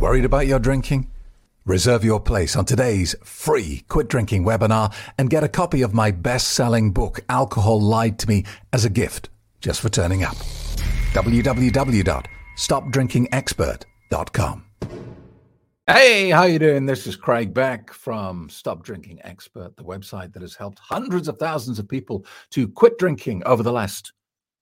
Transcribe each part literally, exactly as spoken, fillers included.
Worried about your drinking? Reserve your place on today's free Quit Drinking webinar and get a copy of my best-selling book, Alcohol Lied to Me, as a gift just for turning up. w w w dot stop drinking expert dot com. Hey, how you doing? This is Craig Beck from Stop Drinking Expert, the website that has helped hundreds of thousands of people to quit drinking over the last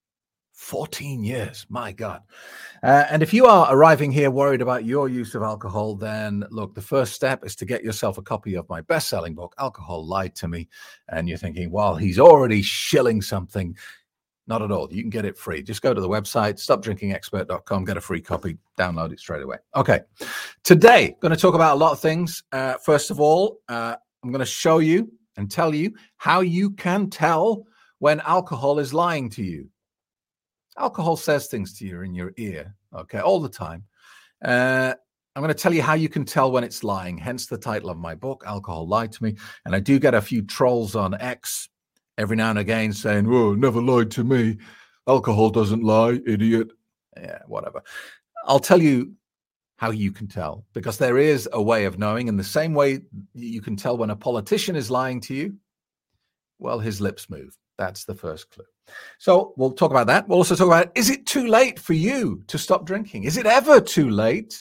fourteen years. My God. Uh, and if you are arriving here worried about your use of alcohol, then look, the first step is to get yourself a copy of my best-selling book, Alcohol Lied to Me. And you're thinking, well, he's already shilling something. Not at all. You can get it free. Just go to the website, stop drinking expert dot com, get a free copy, download it straight away. Okay. Today, I'm going to talk about a lot of things. Uh, first of all, uh, I'm going to show you and tell you how you can tell when alcohol is lying to you. Alcohol says things to you in your ear, okay, all the time. Uh, I'm going to tell you how you can tell when it's lying, hence the title of my book, Alcohol Lied to Me. And I do get a few trolls on X every now and again saying, "Oh, never lied to me. Alcohol doesn't lie, idiot." Yeah, whatever. I'll tell you how you can tell, because there is a way of knowing. In the same way you can tell when a politician is lying to you, well, his lips move. That's the first clue. So we'll talk about that. We'll also talk about, is it too late for you to stop drinking? Is it ever too late?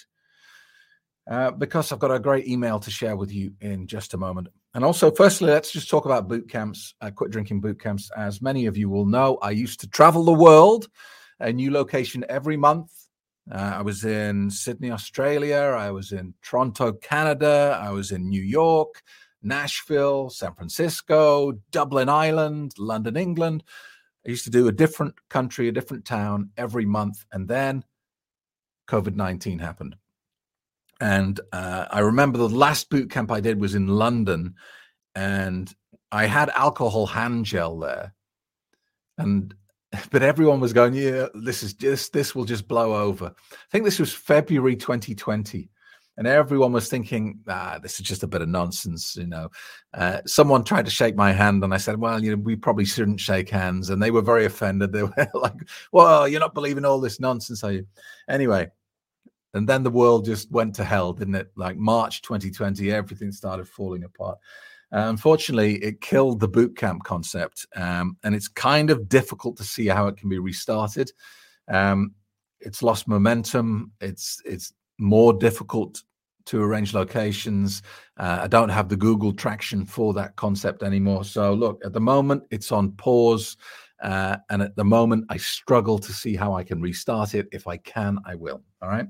Uh, because I've got a great email to share with you in just a moment. And also, firstly, let's just talk about boot camps, uh, quit drinking boot camps. As many of you will know, I used to travel the world, a new location every month. Uh, I was in Sydney, Australia. I was in Toronto, Canada. I was in New York, Nashville, San Francisco, Dublin, Ireland, London, England. I used to do a different country, a different town every month. And then COVID nineteen happened. And uh, I remember the last boot camp I did was in London, and I had alcohol hand gel there. And but everyone was going, yeah, this is just, this will just blow over. I think this was February twenty twenty. And everyone was thinking, ah, this is just a bit of nonsense, you know. Uh, someone tried to shake my hand, and I said, well, you know, we probably shouldn't shake hands. And they were very offended. They were like, well, you're not believing all this nonsense, are you? Anyway, and then the world just went to hell, didn't it? Like March twenty twenty, everything started falling apart. Uh, unfortunately, it killed the boot camp concept. Um, and it's kind of difficult to see how it can be restarted. Um, it's lost momentum. It's, it's, more difficult to arrange locations. Uh, I don't have the Google traction for that concept anymore. So look, at the moment, it's on pause. Uh, and at the moment, I struggle to see how I can restart it. If I can, I will. All right.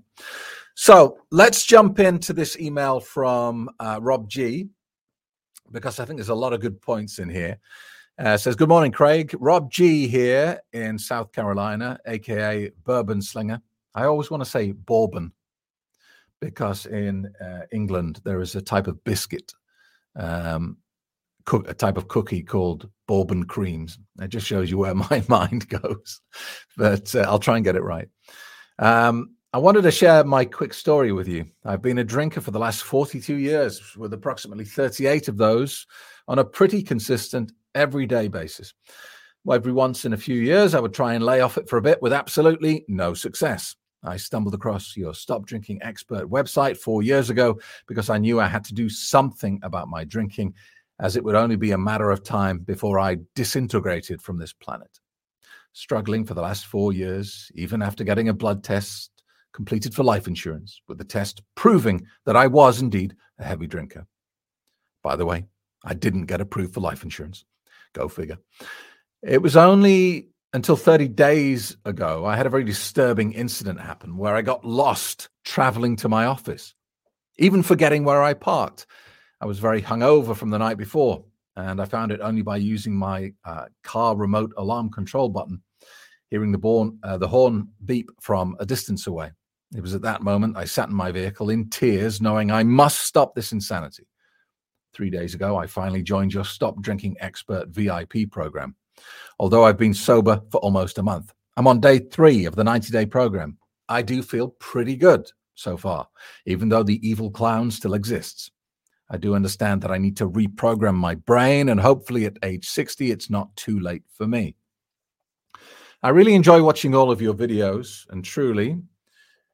So let's jump into this email from uh, Rob G, because I think there's a lot of good points in here. Uh, says, good morning, Craig. Rob G here in South Carolina, a k a. Bourbon Slinger. I always want to say bourbon, because in uh, England, there is a type of biscuit, um, cook, a type of cookie called bourbon creams. It just shows you where my mind goes, but uh, I'll try and get it right. Um, I wanted to share my quick story with you. I've been a drinker for the last forty-two years, with approximately thirty-eight of those on a pretty consistent everyday basis. Well, every once in a few years, I would try and lay off it for a bit with absolutely no success. I stumbled across your Stop Drinking Expert website four years ago because I knew I had to do something about my drinking, as it would only be a matter of time before I disintegrated from this planet. Struggling for the last four years, even after getting a blood test completed for life insurance, with the test proving that I was indeed a heavy drinker. By the way, I didn't get approved for life insurance. Go figure. It was only until thirty days ago, I had a very disturbing incident happen where I got lost traveling to my office, even forgetting where I parked. I was very hungover from the night before, and I found it only by using my uh, car remote alarm control button, hearing the, born, uh, the horn beep from a distance away. It was at that moment I sat in my vehicle in tears, knowing I must stop this insanity. Three days ago, I finally joined your Stop Drinking Expert V I P program. Although I've been sober for almost a month, I'm on day three of the ninety-day program. I do feel pretty good so far, even though the evil clown still exists. I do understand that I need to reprogram my brain, and hopefully at age sixty, it's not too late for me. I really enjoy watching all of your videos, and truly,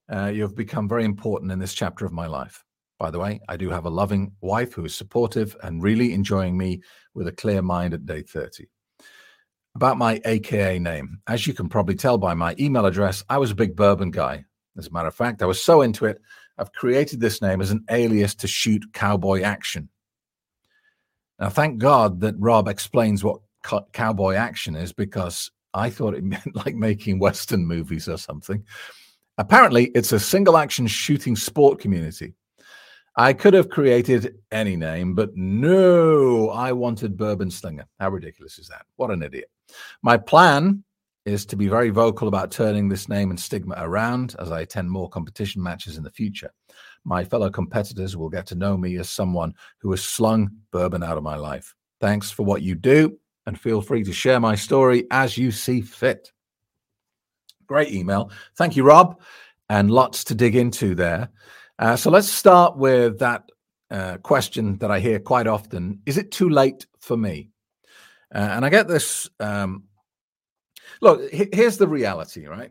Uh, you've become very important in this chapter of my life. By the way, I do have a loving wife who is supportive and really enjoying me with a clear mind at day thirty. About my A K A name, as you can probably tell by my email address, I was a big bourbon guy. As a matter of fact, I was so into it, I've created this name as an alias to shoot cowboy action. Now, thank God that Rob explains what co- cowboy action is, because I thought it meant like making Western movies or something. Apparently, it's a single action shooting sport community. I could have created any name, but no, I wanted Bourbon Slinger. How ridiculous is that? What an idiot. My plan is to be very vocal about turning this name and stigma around as I attend more competition matches in the future. My fellow competitors will get to know me as someone who has slung bourbon out of my life. Thanks for what you do, and feel free to share my story as you see fit. Great email. Thank you, Rob, and lots to dig into there. Uh, so let's start with that uh, question that I hear quite often. Is it too late for me? Uh, and I get this. Um, look, h- here's the reality, right?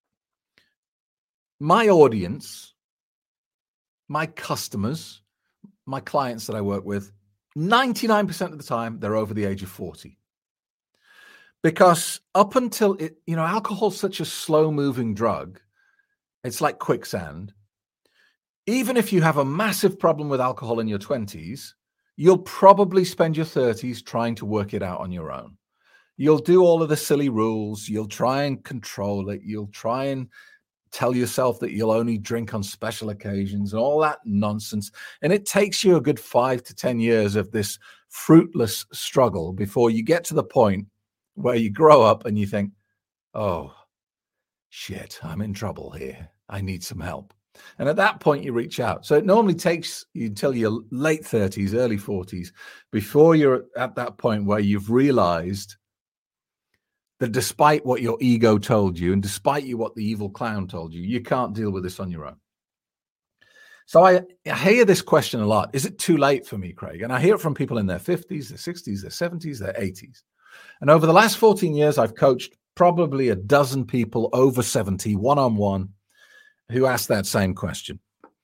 My audience, my customers, my clients that I work with, ninety-nine percent of the time, they're over the age of forty. Because up until it, you know, alcohol's such a slow-moving drug. It's like quicksand. Even if you have a massive problem with alcohol in your twenties, you'll probably spend your thirties trying to work it out on your own. You'll do all of the silly rules. You'll try and control it. You'll try and tell yourself that you'll only drink on special occasions and all that nonsense. And it takes you a good five to ten years of this fruitless struggle before you get to the point where you grow up and you think, oh, shit, I'm in trouble here. I need some help. And at that point, you reach out. So it normally takes you until your late thirties, early forties, before you're at that point where you've realized that despite what your ego told you and despite you what the evil clown told you, you can't deal with this on your own. So I, I hear this question a lot. Is it too late for me, Craig? And I hear it from people in their fifties, their sixties, their seventies, their eighties. And over the last fourteen years, I've coached probably a dozen people over seventy, one-on-one, who asked that same question.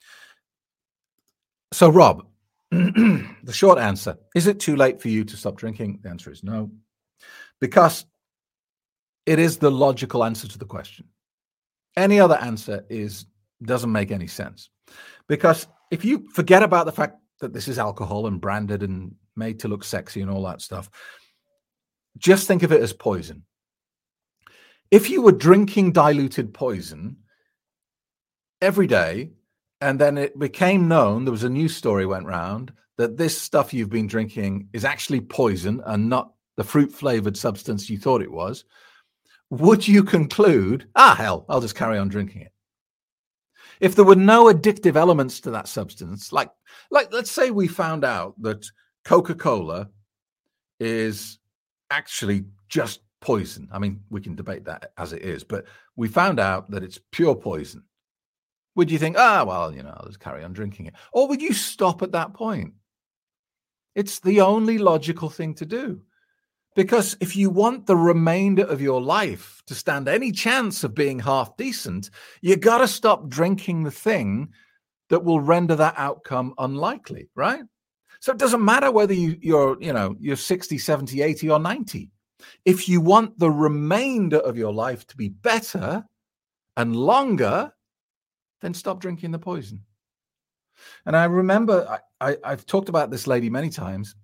So, Rob, the short answer, is it too late for you to stop drinking? The answer is no, because it is the logical answer to the question. Any other answer is doesn't make any sense, because if you forget about the fact that this is alcohol and branded and made to look sexy and all that stuff, just think of it as poison. If you were drinking diluted poison every day, and then it became known, there was a news story went round that this stuff you've been drinking is actually poison and not the fruit-flavored substance you thought it was, would you conclude, ah, hell, I'll just carry on drinking it? If there were no addictive elements to that substance, like, like let's say we found out that Coca-Cola is actually just poison. I mean, we can debate that as it is, but we found out that it's pure poison. Would you think, ah, well, you know, I'll just carry on drinking it? Or would you stop at that point? It's the only logical thing to do. Because if you want the remainder of your life to stand any chance of being half decent, you got to stop drinking the thing that will render that outcome unlikely, right? So it doesn't matter whether you, you're, you know, you're sixty, seventy, eighty, or ninety. If you want the remainder of your life to be better and longer, then stop drinking the poison. And I remember, I, I, I've talked about this lady many times.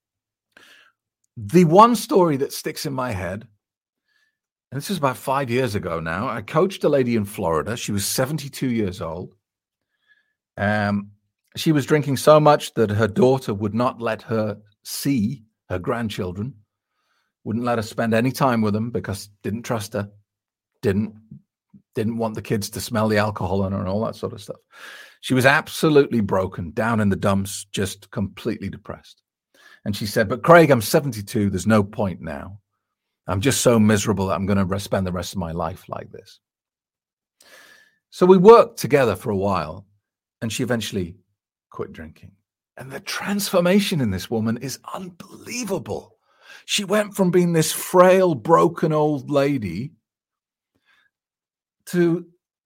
The one story that sticks in my head, and this is about five years ago now, I coached a lady in Florida. She was seventy-two years old. Um, she was drinking so much that her daughter would not let her see her grandchildren, wouldn't let her spend any time with them because didn't trust her, didn't didn't want the kids to smell the alcohol on her and all that sort of stuff. She was absolutely broken, down in the dumps, just completely depressed. And she said, but Craig, I'm seventy-two. There's no point now. I'm just so miserable that I'm going to spend the rest of my life like this. So we worked together for a while, and she eventually quit drinking. And the transformation in this woman is unbelievable. She went from being this frail, broken old lady to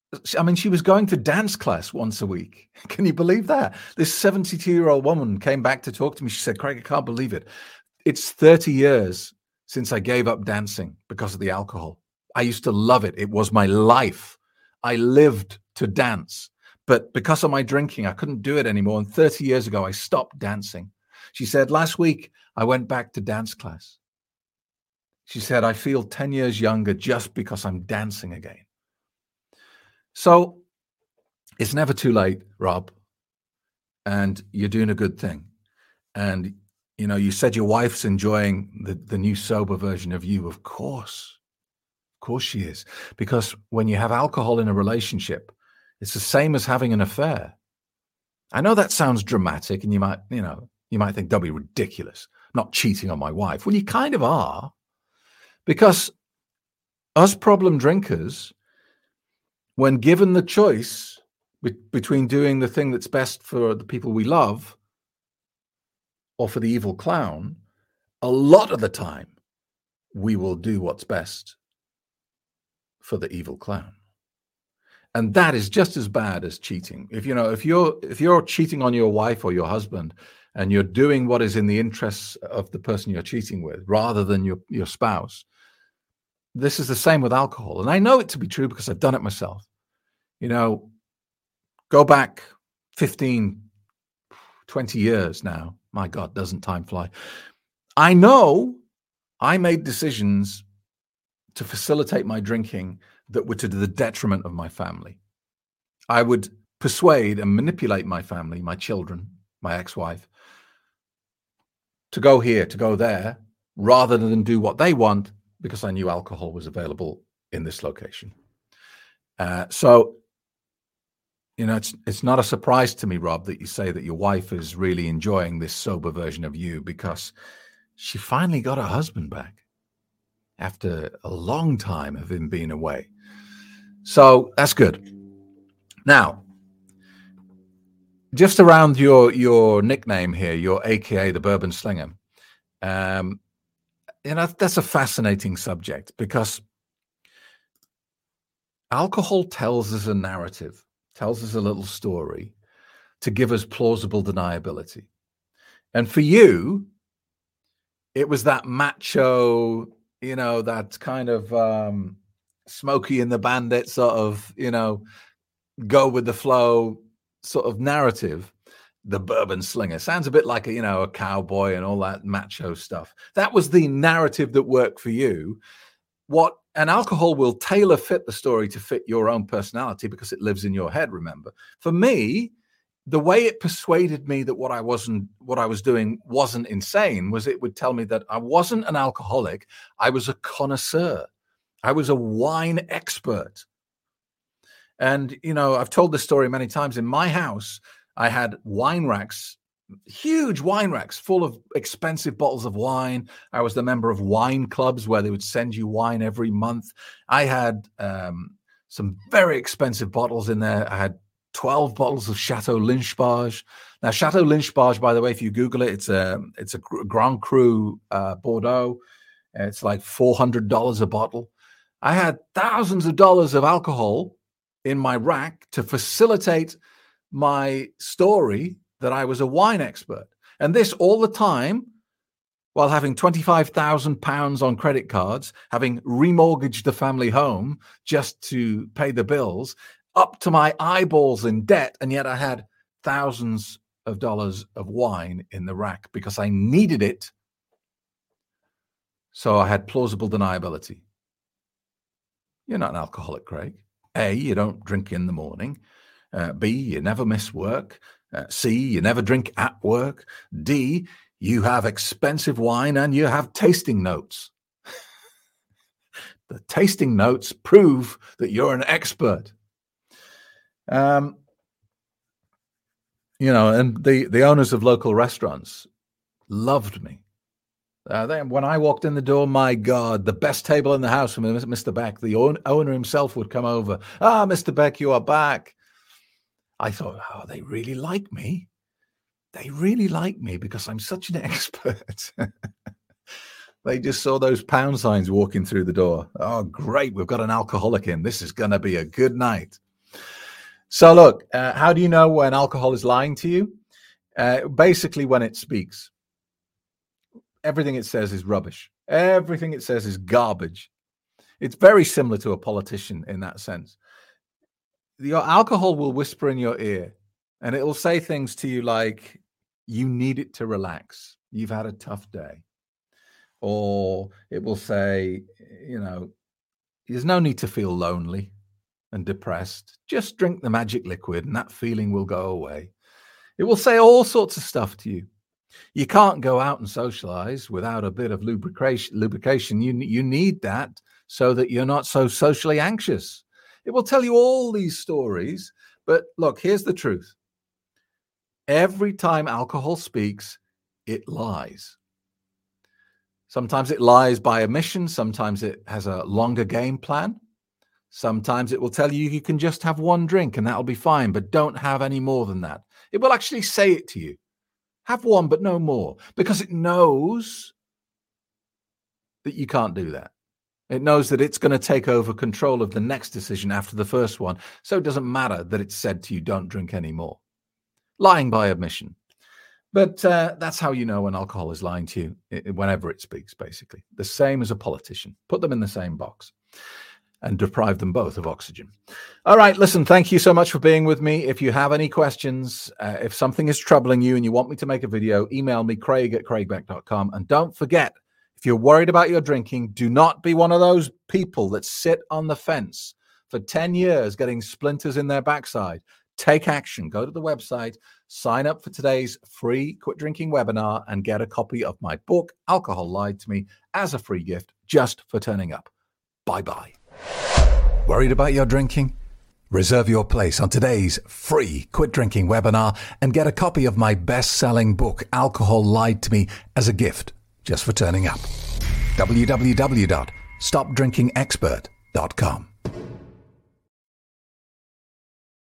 I mean, she was going to dance class once a week. Can you believe that? This seventy-two-year-old woman came back to talk to me. She said, Craig, I can't believe it. It's thirty years since I gave up dancing because of the alcohol. I used to love it. It was my life. I lived to dance. But because of my drinking, I couldn't do it anymore. And thirty years ago, I stopped dancing. She said, last week, I went back to dance class. She said, I feel ten years younger just because I'm dancing again. So it's never too late, Rob. And you're doing a good thing. And, you know, you said your wife's enjoying the, the new sober version of you. Of course. Of course she is. Because when you have alcohol in a relationship, it's the same as having an affair. I know that sounds dramatic, and you might, you know, you might think, that'd be ridiculous. I'm not cheating on my wife. Well, you kind of are. Because us problem drinkers, when given the choice be- between doing the thing that's best for the people we love or for the evil clown, a lot of the time, we will do what's best for the evil clown. And that is just as bad as cheating. If you know, if you're if you're cheating on your wife or your husband, and you're doing what is in the interests of the person you're cheating with, rather than your, your spouse, this is the same with alcohol. And I know it to be true because I've done it myself. You know, go back fifteen, twenty years now. My God, doesn't time fly? I know I made decisions to facilitate my drinking that were to the detriment of my family. I would persuade and manipulate my family, my children, my ex-wife, to go here, to go there, rather than do what they want, because I knew alcohol was available in this location. Uh, so, you know, it's it's not a surprise to me, Rob, that you say that your wife is really enjoying this sober version of you, because she finally got her husband back after a long time of him being away. So that's good. Now, just around your your nickname here, your A K A the Bourbon Slinger, um, you know, that's a fascinating subject, because alcohol tells us a narrative, tells us a little story to give us plausible deniability. And for you, it was that macho, you know, that kind of um, Smokey and the Bandit sort of, you know, go with the flow sort of narrative. The Bourbon Slinger sounds a bit like a, you know, a cowboy and all that macho stuff. That was the narrative that worked for you. What and alcohol will tailor fit the story to fit your own personality, because it lives in your head. Remember, for me, the way it persuaded me that what I wasn't, what I was doing wasn't insane, was it would tell me that I wasn't an alcoholic. I was a connoisseur. I was a wine expert. And, you know, I've told this story many times. In my house, I had wine racks, huge wine racks full of expensive bottles of wine. I was the member of wine clubs where they would send you wine every month. I had um, some very expensive bottles in there. I had twelve bottles of Chateau Lynch-Barge. Now, Chateau Lynch-Barge, by the way, if you Google it, it's a, it's a Grand Cru uh, Bordeaux. It's like four hundred dollars a bottle. I had thousands of dollars of alcohol in my rack to facilitate my story that I was a wine expert. And this all the time while having twenty-five thousand pounds on credit cards, having remortgaged the family home just to pay the bills, up to my eyeballs in debt. And yet I had thousands of dollars of wine in the rack because I needed it. So I had plausible deniability. You're not an alcoholic, Craig. A, you don't drink in the morning. Uh, B, you never miss work. Uh, C, you never drink at work. D, you have expensive wine and you have tasting notes. The tasting notes prove that you're an expert. Um, you know, and the, the owners of local restaurants loved me. Uh, they, when I walked in the door, my God, the best table in the house from Mister Beck. The own, owner himself would come over. Ah, Mister Beck, you are back. I thought, oh, they really like me. They really like me because I'm such an expert. They just saw those pound signs walking through the door. Oh, great. We've got an alcoholic in. This is going to be a good night. So look, uh, how do you know when alcohol is lying to you? Uh, basically, when it speaks. Everything it says is rubbish. Everything it says is garbage. It's very similar to a politician in that sense. Your alcohol will whisper in your ear, and it will say things to you like, you need it to relax. You've had a tough day. Or it will say, you know, there's no need to feel lonely and depressed. Just drink the magic liquid and that feeling will go away. It will say all sorts of stuff to you. You can't go out and socialize without a bit of lubrication. lubrication. You, you need that so that you're not so socially anxious. It will tell you all these stories. But look, here's the truth. Every time alcohol speaks, it lies. Sometimes it lies by omission. Sometimes it has a longer game plan. Sometimes it will tell you you can just have one drink and that'll be fine, but don't have any more than that. It will actually say it to you. Have one, but no more, because it knows that you can't do that. It knows that it's going to take over control of the next decision after the first one. So it doesn't matter that it's said to you, don't drink anymore. Lying by omission. But uh, that's how you know when alcohol is lying to you, it, whenever it speaks, basically. The same as a politician. Put them in the same box and deprive them both of oxygen. All right, listen, thank you so much for being with me. If you have any questions, uh, if something is troubling you and you want me to make a video, email me, craig at craig beck dot com. And don't forget, if you're worried about your drinking, do not be one of those people that sit on the fence for ten years getting splinters in their backside. Take action. Go to the website, sign up for today's free Quit Drinking webinar, and get a copy of my book, Alcohol Lied to Me, as a free gift just for turning up. Bye-bye. Worried about your drinking? Reserve your place on today's free Quit Drinking webinar and get a copy of my best-selling book, Alcohol Lied to Me, as a gift just for turning up. w w w dot stop drinking expert dot com